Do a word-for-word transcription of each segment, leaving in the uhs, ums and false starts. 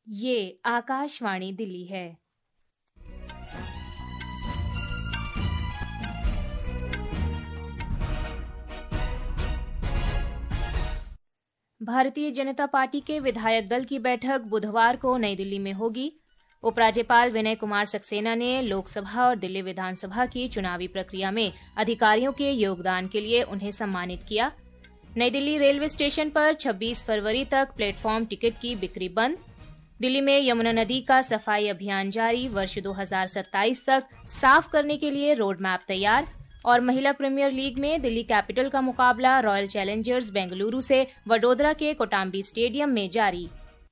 ये आकाशवाणी दिल्ली है। भारतीय जनता पार्टी के विधायक दल की बैठक बुधवार को नई दिल्ली में होगी। उपराज्यपाल विनय कुमार सक्सेना ने लोकसभा और दिल्ली विधानसभा की चुनावी प्रक्रिया में अधिकारियों के योगदान के लिए उन्हें सम्मानित किया। नई दिल्ली रेलवे स्टेशन पर छब्बीस फरवरी तक प्लेटफॉर्म टिकट की बिक्री बंद। दिल्ली में यमुना नदी का सफाई अभियान जारी, वर्ष दो हज़ार सत्ताईस तक साफ करने के लिए रोड मैप तैयार। और महिला प्रीमियर लीग में दिल्ली कैपिटल का मुकाबला रॉयल चैलेंजर्स बेंगलुरु से वडोदरा के कोटाम्बी स्टेडियम में जारी।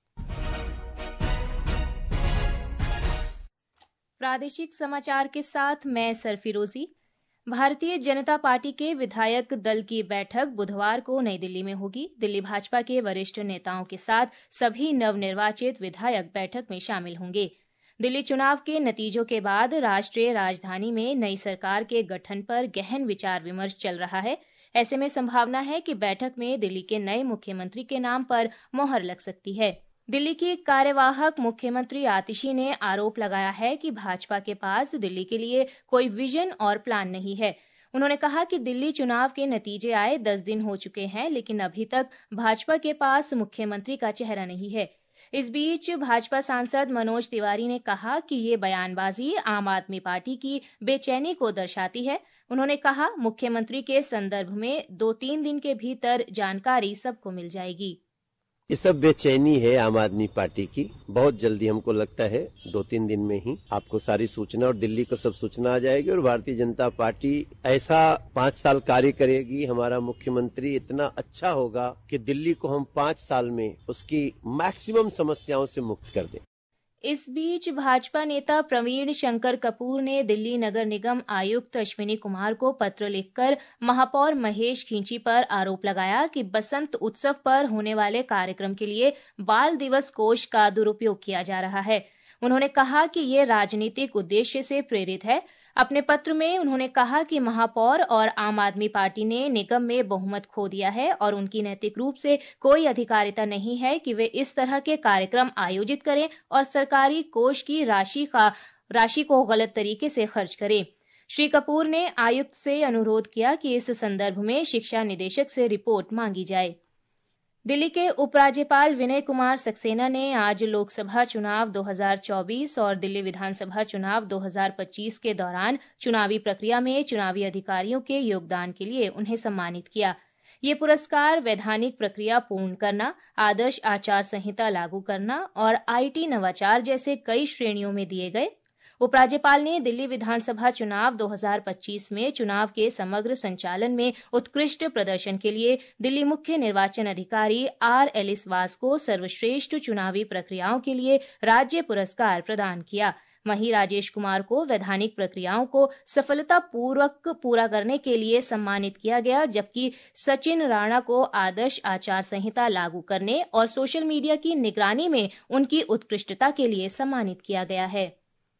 प्रादेशिक समाचार के साथ मैं सरफिरोजी। भारतीय जनता पार्टी के विधायक दल की बैठक बुधवार को नई दिल्ली में होगी। दिल्ली भाजपा के वरिष्ठ नेताओं के साथ सभी नवनिर्वाचित विधायक बैठक में शामिल होंगे। दिल्ली चुनाव के नतीजों के बाद राष्ट्रीय राजधानी में नई सरकार के गठन पर गहन विचार विमर्श चल रहा है। ऐसे में संभावना है कि बैठक में दिल्ली के नए मुख्यमंत्री के नाम पर मोहर लग सकती है। दिल्ली की कार्यवाहक मुख्यमंत्री आतिशी ने आरोप लगाया है कि भाजपा के पास दिल्ली के लिए कोई विजन और प्लान नहीं है। उन्होंने कहा कि दिल्ली चुनाव के नतीजे आए दस दिन हो चुके हैं, लेकिन अभी तक भाजपा के पास मुख्यमंत्री का चेहरा नहीं है। इस बीच भाजपा सांसद मनोज तिवारी ने कहा कि ये बयानबाजी आम आदमी पार्टी की बेचैनी को दर्शाती है। उन्होंने कहा, मुख्यमंत्री के संदर्भ में दो तीन दिन के भीतर जानकारी सबको मिल जाएगी। ये सब बेचैनी है आम आदमी पार्टी की। बहुत जल्दी हमको लगता है दो तीन दिन में ही आपको सारी सूचना और दिल्ली को सब सूचना आ जाएगी और भारतीय जनता पार्टी ऐसा पाँच साल कार्य करेगी। हमारा मुख्यमंत्री इतना अच्छा होगा कि दिल्ली को हम पाँच साल में उसकी मैक्सिमम समस्याओं से मुक्त कर दें। इस बीच भाजपा नेता प्रवीण शंकर कपूर ने दिल्ली नगर निगम आयुक्त अश्विनी कुमार को पत्र लिखकर महापौर महेश खींची पर आरोप लगाया कि बसंत उत्सव पर होने वाले कार्यक्रम के लिए बाल दिवस कोष का दुरुपयोग किया जा रहा है। उन्होंने कहा कि ये राजनीतिक उद्देश्य से प्रेरित है। अपने पत्र में उन्होंने कहा कि महापौर और आम आदमी पार्टी ने निगम में बहुमत खो दिया है और उनकी नैतिक रूप से कोई अधिकारिता नहीं है कि वे इस तरह के कार्यक्रम आयोजित करें और सरकारी कोष की राशि का राशि को गलत तरीके से खर्च करें। श्री कपूर ने आयुक्त से अनुरोध किया कि इस संदर्भ में शिक्षा निदेशक से रिपोर्ट मांगी जाए। दिल्ली के उपराज्यपाल विनय कुमार सक्सेना ने आज लोकसभा चुनाव दो हज़ार चौबीस और दिल्ली विधानसभा चुनाव दो हज़ार पच्चीस के दौरान चुनावी प्रक्रिया में चुनावी अधिकारियों के योगदान के लिए उन्हें सम्मानित किया। ये पुरस्कार वैधानिक प्रक्रिया पूर्ण करना, आदर्श आचार संहिता लागू करना और आईटी नवाचार जैसे कई श्रेणियों में दिए गए। उपराज्यपाल ने दिल्ली विधानसभा चुनाव दो हज़ार पच्चीस में चुनाव के समग्र संचालन में उत्कृष्ट प्रदर्शन के लिए दिल्ली मुख्य निर्वाचन अधिकारी आर एलिसवास को सर्वश्रेष्ठ चुनावी प्रक्रियाओं के लिए राज्य पुरस्कार प्रदान किया। वहीं राजेश कुमार को वैधानिक प्रक्रियाओं को सफलतापूर्वक पूरा करने के लिए सम्मानित किया गया, जबकि सचिन राणा को आदर्श आचार संहिता लागू करने और सोशल मीडिया की निगरानी में उनकी उत्कृष्टता के लिए सम्मानित किया गया है।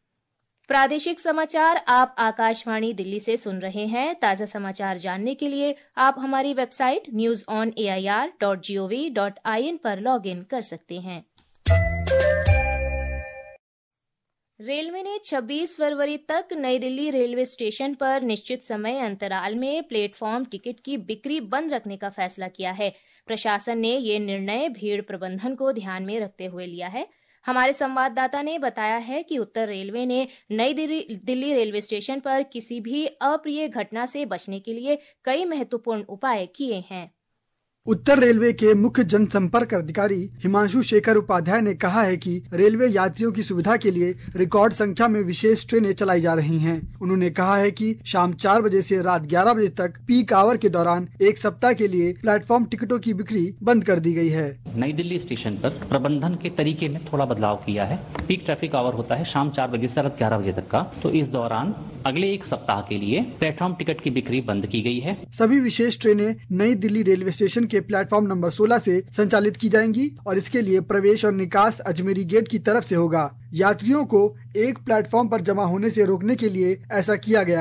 प्रादेशिक समाचार आप आकाशवाणी दिल्ली से सुन रहे हैं। ताजा समाचार जानने के लिए आप हमारी website news on A I R dot G O V dot I N पर लॉग इन कर सकते हैं। रेलवे ने छब्बीस फरवरी तक नई दिल्ली रेलवे स्टेशन पर निश्चित समय अंतराल में प्लेटफॉर्म टिकट की बिक्री बंद रखने का फैसला किया है। प्रशासन ने ये निर्णय भीड़ प्रबंधन को ध्यान में रखते हुए लिया है। हमारे संवाददाता ने बताया है कि उत्तर रेलवे ने नई दिल्ली रेलवे स्टेशन पर किसी भी अप्रिय घटना से बचने के लिए कई महत्वपूर्ण उपाय किए हैं। उत्तर रेलवे के मुख्य जनसंपर्क अधिकारी हिमांशु शेखर उपाध्याय ने कहा है कि रेलवे यात्रियों की सुविधा के लिए रिकॉर्ड संख्या में विशेष ट्रेनें चलाई जा रही हैं। उन्होंने कहा है कि शाम चार बजे से रात ग्यारह बजे तक पीक आवर के दौरान एक सप्ताह के लिए प्लेटफॉर्म टिकटों की बिक्री बंद कर दी गई है। नई दिल्ली स्टेशन पर प्रबंधन के तरीके में थोड़ा बदलाव किया है। पीक ट्रैफिक आवर होता है शाम चार बजे से रात ग्यारह बजे तक का, तो इस दौरान अगले एक सप्ताह के लिए प्लेटफॉर्म टिकट की बिक्री बंद की गई है। सभी विशेष ट्रेनें नई दिल्ली रेलवे स्टेशन के प्लेटफॉर्म नंबर सोलह से संचालित की जाएंगी और इसके लिए प्रवेश और निकास अजमेरी गेट की तरफ से होगा। यात्रियों को एक प्लेटफॉर्म पर जमा होने से रोकने के लिए ऐसा किया गया है।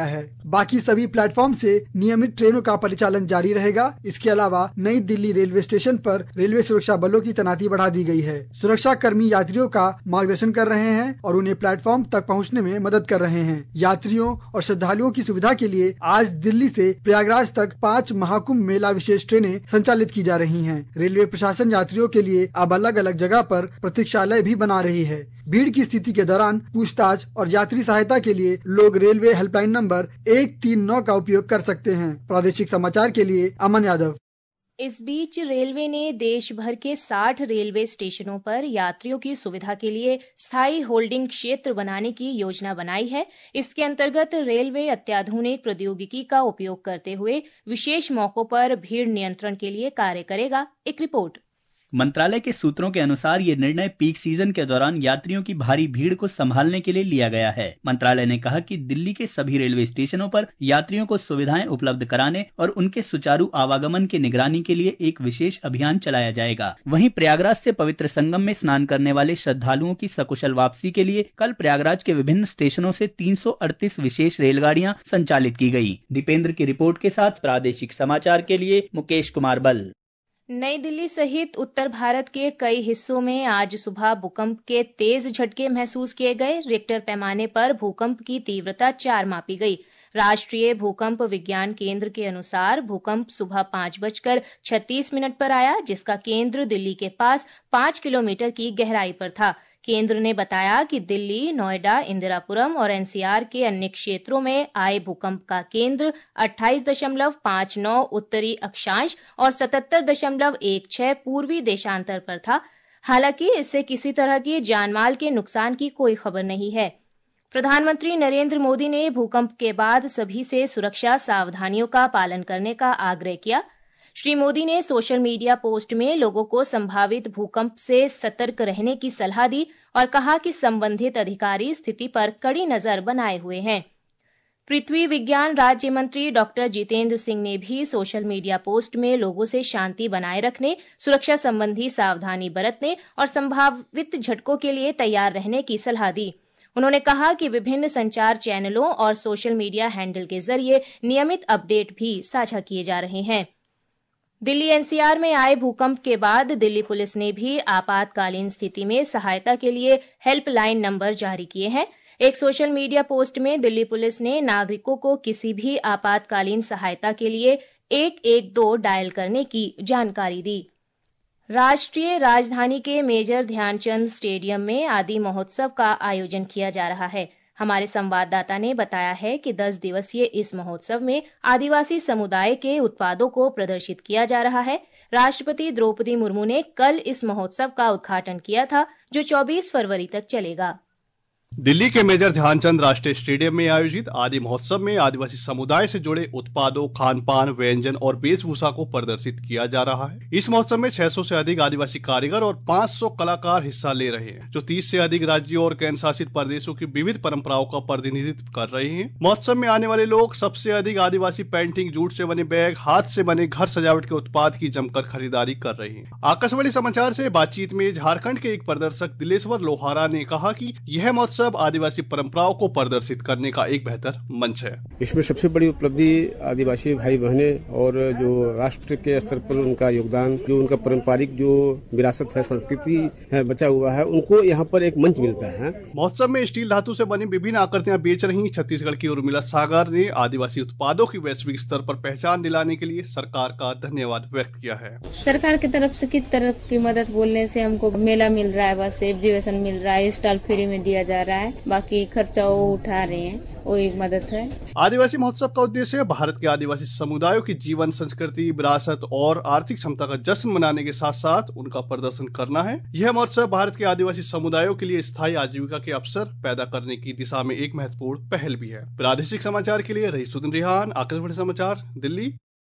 बाकी सभी प्लेटफॉर्म से नियमित ट्रेनों का परिचालन जारी रहेगा। इसके अलावा नई दिल्ली रेलवे स्टेशन पर रेलवे सुरक्षा बलों की तैनाती बढ़ा दी गई है। सुरक्षा कर्मी यात्रियों का मार्गदर्शन कर रहे हैं और उन्हें प्लेटफॉर्म तक पहुंचने में मदद कर रहे हैं। यात्रियों और श्रद्धालुओं की सुविधा के लिए आज दिल्ली से प्रयागराज तक पाँच महाकुंभ मेला विशेष ट्रेनें संचालित की जा रही हैं। रेलवे प्रशासन यात्रियों के लिए अब अलग अलग जगह पर प्रतीक्षालय भी बना रही है। भीड़ की स्थिति के दौरान पूछताछ और यात्री सहायता के लिए लोग रेलवे हेल्पलाइन नंबर एक तीन नौ का उपयोग कर सकते हैं। प्रादेशिक समाचार के लिए अमन यादव। इस बीच रेलवे ने देश भर के साठ रेलवे स्टेशनों पर यात्रियों की सुविधा के लिए स्थायी होल्डिंग क्षेत्र बनाने की योजना बनाई है। इसके अंतर्गत रेलवे अत्याधुनिक प्रौद्योगिकी का उपयोग करते हुए विशेष मौकों पर भीड़ नियंत्रण के लिए कार्य करेगा। एक रिपोर्ट। मंत्रालय के सूत्रों के अनुसार ये निर्णय पीक सीजन के दौरान यात्रियों की भारी भीड़ को संभालने के लिए लिया गया है। मंत्रालय ने कहा कि दिल्ली के सभी रेलवे स्टेशनों पर यात्रियों को सुविधाएं उपलब्ध कराने और उनके सुचारू आवागमन की निगरानी के लिए एक विशेष अभियान चलाया जाएगा। वहीं प्रयागराज से पवित्र संगम में स्नान करने वाले श्रद्धालुओं की सकुशल वापसी के लिए कल प्रयागराज के विभिन्न स्टेशनों से तीन सौ अड़तीस विशेष रेलगाड़ियां संचालित की गयी। दीपेंद्र की रिपोर्ट के साथ प्रादेशिक समाचार के लिए मुकेश कुमार बल। नई दिल्ली सहित उत्तर भारत के कई हिस्सों में आज सुबह भूकंप के तेज झटके महसूस किए गए। रिक्टर पैमाने पर भूकंप की तीव्रता चार मापी गई। राष्ट्रीय भूकंप विज्ञान केंद्र के अनुसार भूकंप सुबह पाँच बजकर छत्तीस मिनट पर आया, जिसका केंद्र दिल्ली के पास पाँच किलोमीटर की गहराई पर था। केंद्र ने बताया कि दिल्ली, नोएडा, इंदिरापुरम और एनसीआर के अन्य क्षेत्रों में आए भूकंप का केंद्र अट्ठाईस दशमलव पाँच नौ उत्तरी अक्षांश और सतहत्तर दशमलव एक छह पूर्वी देशांतर पर था। हालांकि इससे किसी तरह की जानमाल के नुकसान की कोई खबर नहीं है। प्रधानमंत्री नरेंद्र मोदी ने भूकंप के बाद सभी से सुरक्षा सावधानियों का पालन करने का आग्रह किया। श्री मोदी ने सोशल मीडिया पोस्ट में लोगों को संभावित भूकंप से सतर्क रहने की सलाह दी और कहा कि संबंधित अधिकारी स्थिति पर कड़ी नजर बनाए हुए हैं। पृथ्वी विज्ञान राज्य मंत्री डॉक्टर जितेंद्र सिंह ने भी सोशल मीडिया पोस्ट में लोगों से शांति बनाए रखने, सुरक्षा संबंधी सावधानी बरतने और संभावित झटकों के लिए तैयार रहने की सलाह दी। उन्होंने कहा कि विभिन्न संचार चैनलों और सोशल मीडिया हैंडल के जरिए नियमित अपडेट भी साझा किए जा रहे हैं। दिल्ली एनसीआर में आए भूकंप के बाद दिल्ली पुलिस ने भी आपातकालीन स्थिति में सहायता के लिए हेल्पलाइन नंबर जारी किए हैं। एक सोशल मीडिया पोस्ट में दिल्ली पुलिस ने नागरिकों को किसी भी आपातकालीन सहायता के लिए एक एक दो डायल करने की जानकारी दी। राष्ट्रीय राजधानी के मेजर ध्यानचंद स्टेडियम में आदि महोत्सव का आयोजन किया जा रहा है। हमारे संवाददाता ने बताया है कि दस दिवसीय इस महोत्सव में आदिवासी समुदाय के उत्पादों को प्रदर्शित किया जा रहा है। राष्ट्रपति द्रौपदी मुर्मू ने कल इस महोत्सव का उद्घाटन किया था, जो चौबीस फरवरी तक चलेगा। दिल्ली के मेजर ध्यानचंद राष्ट्रीय स्टेडियम में आयोजित आदि महोत्सव में आदिवासी समुदाय से जुड़े उत्पादों, खान पान, व्यंजन और वेशभूषा को प्रदर्शित किया जा रहा है। इस महोत्सव में छह सौ से अधिक आदिवासी कारीगर और पाँच सौ कलाकार हिस्सा ले रहे हैं, जो तीस से अधिक राज्यों और केंद्र शासित प्रदेशों की विविध परंपराओं का प्रतिनिधित्व कर रहे हैं। महोत्सव में आने वाले लोग सबसे अधिक आदिवासी पेंटिंग, जूट से बने बैग, हाथ से बने घर सजावट के उत्पाद की जमकर खरीदारी कर रहे हैं। आकाशवाणी समाचार से बातचीत में झारखंड के एक प्रदर्शक दिलेश्वर लोहारा ने कहा कि यह महोत्सव आदिवासी परंपराओं को प्रदर्शित करने का एक बेहतर मंच है। इसमें सबसे बड़ी उपलब्धि आदिवासी भाई बहने और जो राष्ट्र के स्तर पर उनका योगदान, जो उनका पारंपरिक जो विरासत है, संस्कृति है बचा हुआ है, उनको यहाँ पर एक मंच मिलता है। महोत्सव में स्टील धातु से बनी विभिन्न आकृतियां बेच रही छत्तीसगढ़ की उर्मिला सागर ने आदिवासी उत्पादों की वैश्विक स्तर पर पहचान दिलाने के लिए सरकार का धन्यवाद व्यक्त किया है। सरकार की तरफ से किस तरह की मदद बोलने से हमको मेला मिल रहा है, बस एग्जीबिशन मिल रहा है, स्टॉल फ्री में दिया जा रहा है, बाकी खर्चा वो उठा रहे हैं, वो एक मदद है। आदिवासी महोत्सव का उद्देश्य भारत के आदिवासी समुदायों की जीवन, संस्कृति, विरासत और आर्थिक क्षमता का जश्न मनाने के साथ साथ उनका प्रदर्शन करना है। यह महोत्सव भारत के आदिवासी समुदायों के लिए स्थायी आजीविका के अवसर पैदा करने की दिशा में एक महत्वपूर्ण पहल भी है। प्रादेशिक समाचार के लिए रईसुद्दीन रिहान, आकाशवाणी समाचार, दिल्ली।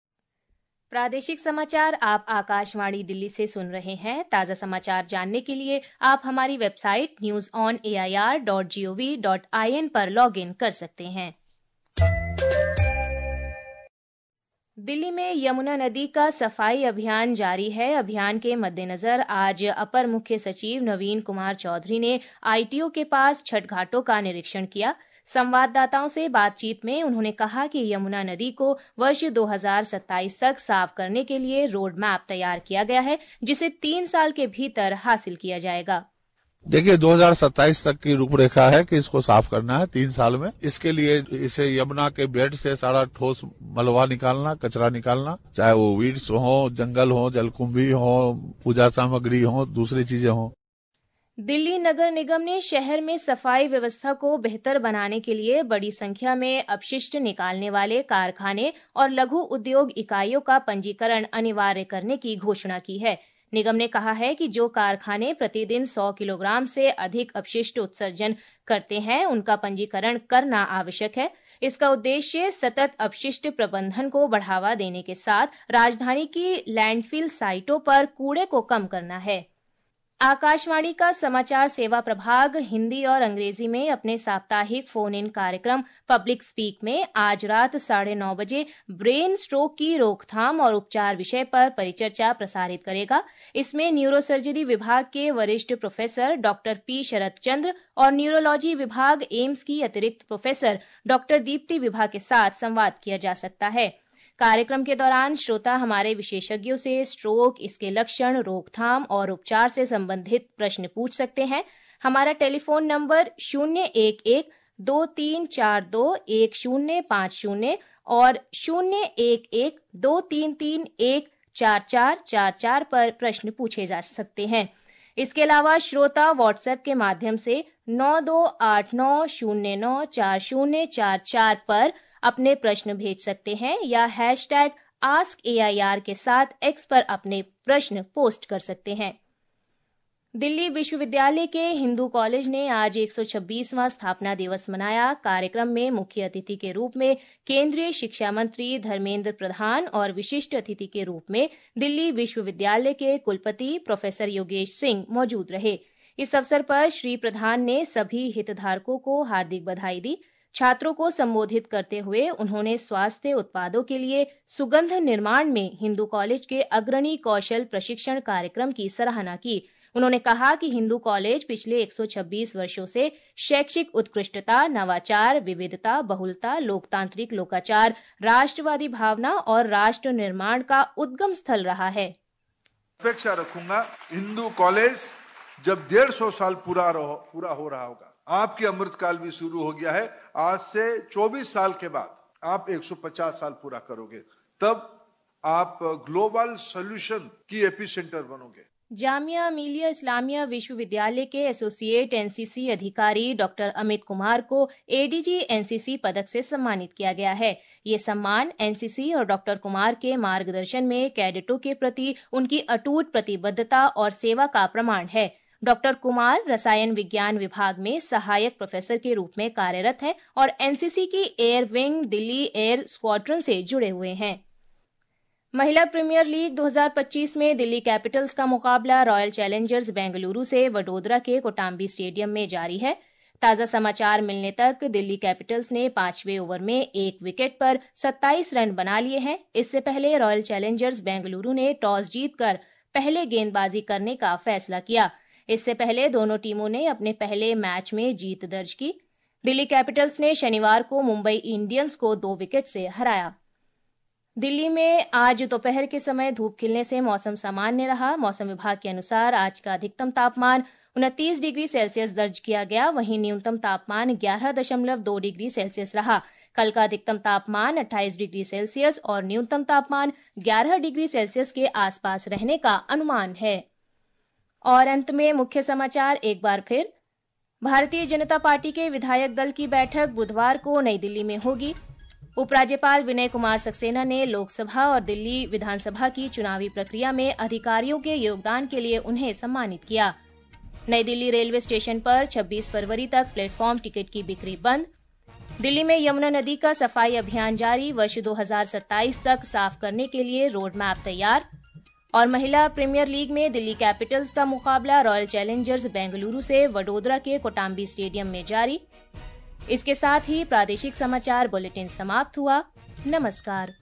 प्रादेशिक समाचार आप आकाशवाणी दिल्ली से सुन रहे हैं। ताज़ा समाचार जानने के लिए आप हमारी website news on A I R dot G O V dot I N पर लॉग इन कर सकते हैं। दिल्ली में यमुना नदी का सफाई अभियान जारी है। अभियान के मद्देनजर आज अपर मुख्य सचिव नवीन कुमार चौधरी ने आई टी ओ के पास छठ घाटों का निरीक्षण किया। संवाददाताओं से बातचीत में उन्होंने कहा कि यमुना नदी को वर्ष दो हज़ार सत्ताईस तक साफ करने के लिए रोड मैप तैयार किया गया है, जिसे तीन साल के भीतर हासिल किया जाएगा। देखिए, दो हज़ार सत्ताईस तक की रूपरेखा है कि इसको साफ करना है तीन साल में। इसके लिए इसे यमुना के बेड से सारा ठोस मलबा निकालना, कचरा निकालना, चाहे वो वीड्स हो, जंगल हो, जलकुंभी हो, पूजा सामग्री हो, दूसरी चीजें हो। दिल्ली नगर निगम ने शहर में सफाई व्यवस्था को बेहतर बनाने के लिए बड़ी संख्या में अपशिष्ट निकालने वाले कारखाने और लघु उद्योग इकाइयों का पंजीकरण अनिवार्य करने की घोषणा की है। निगम ने कहा है कि जो कारखाने प्रतिदिन सौ किलोग्राम से अधिक अपशिष्ट उत्सर्जन करते हैं, उनका पंजीकरण करना आवश्यक है। इसका उद्देश्य सतत अपशिष्ट प्रबंधन को बढ़ावा देने के साथ राजधानी की लैंडफिल साइटों पर कूड़े को कम करना है। आकाशवाणी का समाचार सेवा प्रभाग हिंदी और अंग्रेजी में अपने साप्ताहिक फोन इन कार्यक्रम पब्लिक स्पीक में आज रात साढ़े नौ बजे ब्रेन स्ट्रोक की रोकथाम और उपचार विषय पर परिचर्चा प्रसारित करेगा। इसमें न्यूरोसर्जरी विभाग के वरिष्ठ professor doctor P Sharad Chandra और न्यूरोलॉजी विभाग एम्स की अतिरिक्त प्रोफेसर डॉक्टर दीप्ति विभा के साथ संवाद किया जा सकता है। कार्यक्रम के दौरान श्रोता हमारे विशेषज्ञों से स्ट्रोक, इसके लक्षण, रोकथाम और उपचार से संबंधित प्रश्न पूछ सकते हैं। हमारा टेलीफोन नंबर शून्य एक एक दो तीन चार दो एक शून्य पाँच शून्य और शून्य एक एक दो तीन तीन एक चार चार चार चार पर प्रश्न पूछे जा सकते हैं। इसके अलावा श्रोता व्हाट्सएप के माध्यम से नौ दो आठ नौ शून्य नौ चार शून्य चार चार पर अपने प्रश्न भेज सकते हैं या hashtag ask A I R के साथ एक्स पर अपने प्रश्न पोस्ट कर सकते हैं। दिल्ली विश्वविद्यालय के हिंदू कॉलेज ने आज एक सौ छब्बीसवां स्थापना दिवस मनाया। कार्यक्रम में मुख्य अतिथि के रूप में केंद्रीय शिक्षा मंत्री धर्मेंद्र प्रधान और विशिष्ट अतिथि के रूप में दिल्ली विश्वविद्यालय के कुलपति प्रोफेसर योगेश सिंह मौजूद रहे। इस अवसर पर श्री प्रधान ने सभी हितधारकों को हार्दिक बधाई दी। छात्रों को संबोधित करते हुए उन्होंने स्वास्थ्य उत्पादों के लिए सुगंध निर्माण में हिंदू कॉलेज के अग्रणी कौशल प्रशिक्षण कार्यक्रम की सराहना की। उन्होंने कहा कि हिंदू कॉलेज पिछले एक सौ छब्बीस वर्षों से शैक्षिक उत्कृष्टता, नवाचार, विविधता, बहुलता, लोकतांत्रिक लोकाचार, राष्ट्रवादी भावना और राष्ट्र निर्माण का उद्गम स्थल रहा है। अपेक्षा रखूंगा हिंदू कॉलेज जब डेढ़ सौ साल पूरा पूरा हो रहा होगा, आपकी अमृतकाल भी शुरू हो गया है। आज से चौबीस साल के बाद आप एक सौ पचास साल पूरा करोगे, तब आप ग्लोबल सॉल्यूशन की एपिसेंटर बनोगे। जामिया मिलिया इस्लामिया विश्वविद्यालय के एसोसिएट एन सी सी अधिकारी डॉक्टर अमित कुमार को A D G N C सी पदक से सम्मानित किया गया है। ये सम्मान एन सी सी और डॉक्टर कुमार के मार्गदर्शन में कैडेटों के प्रति उनकी अटूट प्रतिबद्धता और सेवा का प्रमाण है। डॉक्टर कुमार रसायन विज्ञान विभाग में सहायक प्रोफेसर के रूप में कार्यरत हैं और एन सी सी की air wing Delhi air squadron से जुड़े हुए हैं। महिला प्रीमियर लीग दो हज़ार पच्चीस में दिल्ली कैपिटल्स का मुकाबला रॉयल चैलेंजर्स बेंगलुरु से वडोदरा के कोटाम्बी स्टेडियम में जारी है। ताजा समाचार मिलने तक दिल्ली कैपिटल्स ने पांचवें ओवर में एक विकेट पर सत्ताईस रन बना लिए हैं। इससे पहले रॉयल चैलेंजर्स बेंगलुरु ने टॉस जीतकर पहले गेंदबाजी करने का फैसला किया। इससे पहले दोनों टीमों ने अपने पहले मैच में जीत दर्ज की। दिल्ली कैपिटल्स ने शनिवार को मुंबई इंडियंस को दो विकेट से हराया। दिल्ली में आज दोपहर के समय धूप खिलने से मौसम सामान्य रहा। मौसम विभाग के अनुसार आज का अधिकतम तापमान उनतीस डिग्री सेल्सियस दर्ज किया गया, वहीं न्यूनतम तापमान ग्यारह दशमलव दो डिग्री सेल्सियस रहा। कल का अधिकतम तापमान अट्ठाईस डिग्री सेल्सियस और न्यूनतम तापमान ग्यारह डिग्री सेल्सियस के आसपास रहने का अनुमान है। और अंत में मुख्य समाचार एक बार फिर। भारतीय जनता पार्टी के विधायक दल की बैठक बुधवार को नई दिल्ली में होगी। उपराज्यपाल विनय कुमार सक्सेना ने लोकसभा और दिल्ली विधानसभा की चुनावी प्रक्रिया में अधिकारियों के योगदान के लिए उन्हें सम्मानित किया। नई दिल्ली रेलवे स्टेशन पर छब्बीस फरवरी तक प्लेटफॉर्म टिकट की बिक्री बंद। दिल्ली में यमुना नदी का सफाई अभियान जारी, वर्ष दो हज़ार सत्ताईस तक साफ करने के लिए रोड मैप तैयार। और महिला प्रीमियर लीग में दिल्ली कैपिटल्स का मुकाबला रॉयल चैलेंजर्स बेंगलुरु से वडोदरा के कोटाम्बी स्टेडियम में जारी। इसके साथ ही प्रादेशिक समाचार बुलेटिन समाप्त हुआ। नमस्कार।